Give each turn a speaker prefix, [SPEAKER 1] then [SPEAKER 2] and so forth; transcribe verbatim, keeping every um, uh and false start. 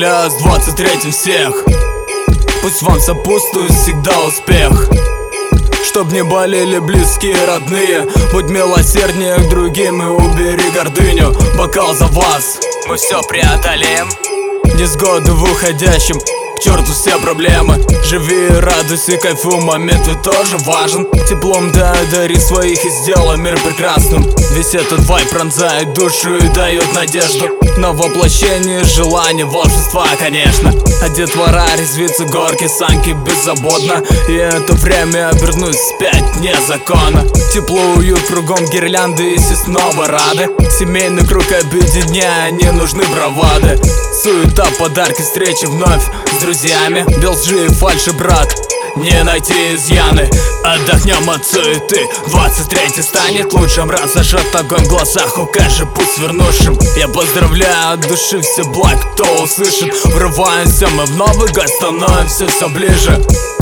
[SPEAKER 1] Поздравляю с двадцать третьим всех. Пусть вам сопутствует всегда успех. Чтоб не болели близкие, родные. Будь милосерднее к другим и убери гордыню. Бокал за вас, мы все преодолеем. Невзгоды в уходящем, к черту все проблемы. Живи, радуйся, кайфуй, момент ведь тоже важен. Теплом да дари своих и сделай мир прекрасным. Весь этот вайб пронзает душу и дает надежду на воплощение желаний, волшебства, конечно. А детвора резвится, горки, санки беззаботно. И это время обернуть вспять вне закона. Тепло, уют, кругом гирлянды и все снова рады. Семейный круг объединяя, не нужны бравады. Суета, подарки, встречи вновь с друзьями. Без лжи и фальши, брат, не найти изъяны. Отдохнем от суеты, двадцать третий станет лучшим. Раз зажжет огонь в глазах, укажи путь свернувшим. Я поздравляю от души все благ, кто услышит. Врываемся мы в Новый год, становимся все ближе.